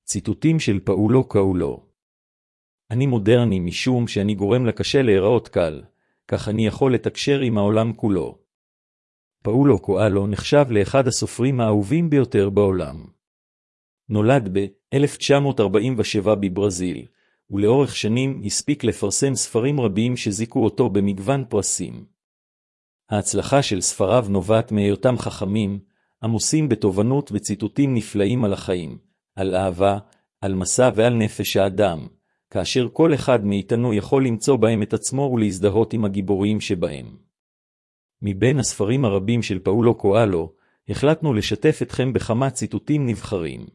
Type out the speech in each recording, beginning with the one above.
ציטוטים של פאולו קואלו. אני מודרני משום שאני גורם לקשה להיראות קל, כך אני יכול לתקשר עם העולם כולו. פאולו קואלו נחשב לאחד הסופרים האהובים ביותר בעולם. נולד ב-1947 בברזיל, ולאורך שנים הספיק לפרסם ספרים רבים שזיקו אותו במגוון פרסים. ההצלחה של ספריו נובעת מהיותם חכמים, עמוסים בתובנות וציטוטים נפלאים על החיים, על אהבה, על מסע ועל נפש האדם, כאשר כל אחד מאיתנו יכול למצוא בהם את עצמו ולהזדהות עם הגיבורים שבהם. מבין הספרים הרבים של פאולו קואלו, החלטנו לשתף אתכם בכמה ציטוטים נבחרים.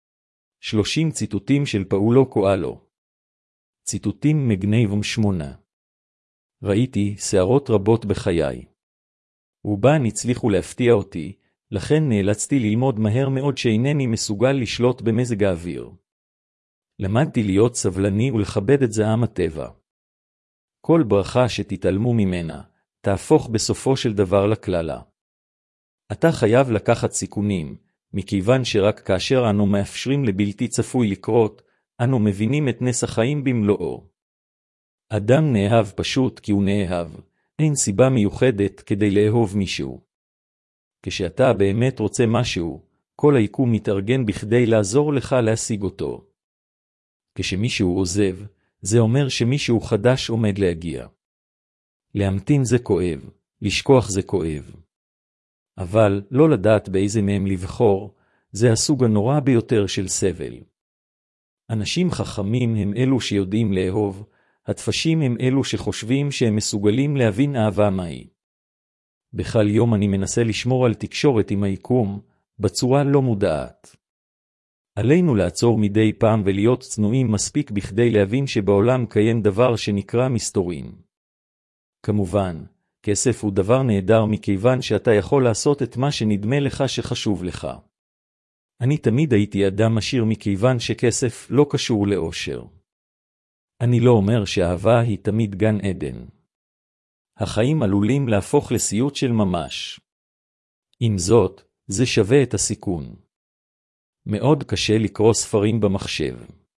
30 ציטוטים של פאולו קואלו. ציטוטים מגניבם 8. ראיתי שערות רבות בחיי. רובן הצליחו להפתיע אותי, לכן נאלצתי ללמוד מהר מאוד שאינני מסוגל לשלוט במזג האוויר. למדתי להיות סבלני ולכבד את זעם הטבע. כל ברכה שתתעלמו ממנה, תהפוך בסופו של דבר לכללה. אתה חייב לקחת סיכונים, מכיוון שרק כאשר אנו מאפשרים לבלתי צפוי לקרות, אנו מבינים את נס החיים במלואו. אדם נאהב פשוט כי הוא נאהב, אין סיבה מיוחדת כדי לאהוב מישהו. כשאתה באמת רוצה משהו, כל היקום מתארגן בכדי לעזור לך להשיג אותו. כשמישהו עוזב, זה אומר שמישהו חדש עומד להגיע. להמתין זה כואב, לשכוח זה כואב. אבל לא לדעת באיזה מהם לבחור, זה הסוג הנורא ביותר של סבל. אנשים חכמים הם אלו שיודעים לאהוב, התפשים הם אלו שחושבים שהם מסוגלים להבין אהבה מהי. בכל יום אני מנסה לשמור על תקשורת עם היקום, בצורה לא מודעת. עלינו לעצור מדי פעם ולהיות צנועים מספיק בכדי להבין שבעולם קיים דבר שנקרא מסתורים. כמובן, כסף הוא דבר נהדר מכיוון שאתה יכול לעשות את מה שנדמה לך שחשוב לך. אני תמיד הייתי אדם עשיר מכיוון שכסף לא קשור לאושר. אני לא אומר שאהבה היא תמיד גן עדן. החיים עלולים להפוך לסיוט של ממש. עם זאת, זה שווה את הסיכון. מאוד קשה לקרוא ספרים במחשב.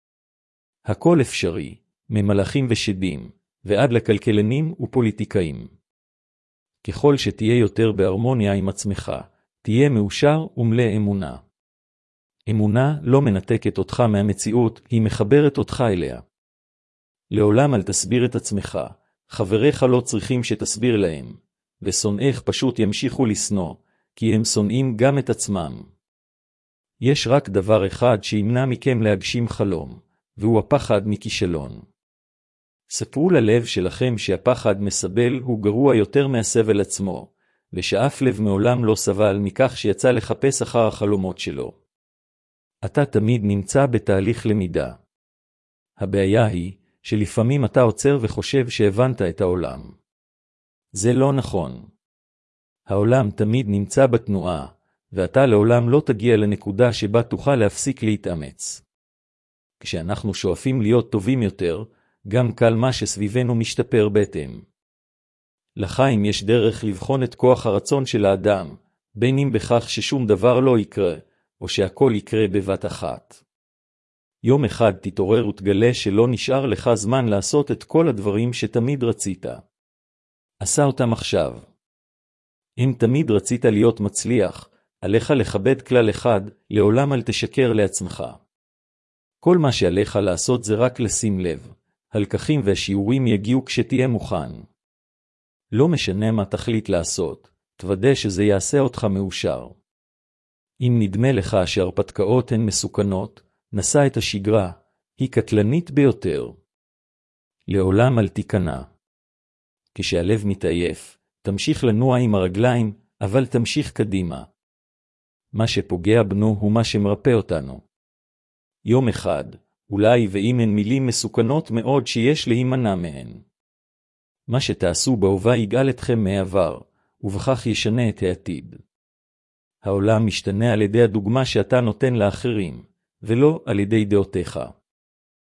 הכל אפשרי, ממלאכים ושדים, ועד לכלכלנים ופוליטיקאים. ככל שתהיה יותר בהרמוניה עם עצמך, תהיה מאושר ומלא אמונה. אמונה לא מנתקת אותך מהמציאות, היא מחברת אותך אליה. לעולם אל תסביר את עצמך, חבריך לא צריכים שתסביר להם, ושונאיך פשוט ימשיכו לשנוא, כי הם שונאים גם את עצמם. יש רק דבר אחד שימנע מכם להגשים חלום, והוא הפחד מכישלון. ספרו ללב שלכם שהפחד מסבל הוא גרוע יותר מהסבל עצמו, ושאף לב מעולם לא סבל מכך שיצא לחפש אחר החלומות שלו. אתה תמיד נמצא בתהליך למידה. הבעיה היא שלפעמים אתה עוצר וחושב שהבנת את העולם. זה לא נכון. העולם תמיד נמצא בתנועה, ואתה לעולם לא תגיע לנקודה שבה תוכל להפסיק להתאמץ. כשאנחנו שואפים להיות טובים יותר, גם כל מה שסביבנו משתפר בהתאם. לחיים יש דרך לבחון את כוח הרצון של האדם, בין אם בכך ששום דבר לא יקרה, או שהכל יקרה בבת אחת. יום אחד תתעורר ותגלה שלא נשאר לך זמן לעשות את כל הדברים שתמיד רצית. עשה אותם עכשיו. אם תמיד רצית להיות מצליח, עליך לכבד כלל אחד, לעולם אל תשקר לעצמך. כל מה שעליך לעשות זה רק לשים לב. הלקחים והשיעורים יגיעו כשתהיה מוכן. לא משנה מה תחליט לעשות, תוודא שזה יעשה אותך מאושר. אם נדמה לך שהרפתקאות הן מסוכנות, נסה את השגרה, היא קטלנית ביותר. לעולם אל תיכנע. כשהלב מתעייף, תמשיך לנוע עם הרגליים, אבל תמשיך קדימה. מה שפוגע בנו הוא מה שמרפא אותנו. יום אחד, אולי ואם הן מילים מסוכנות מאוד שיש להימנע מהן. מה שתעשו בהווה יגאל אתכם מהעבר, ובכך ישנה את העתיד. העולם משתנה על ידי הדוגמה שאתה נותן לאחרים, ולא על ידי דעותיך.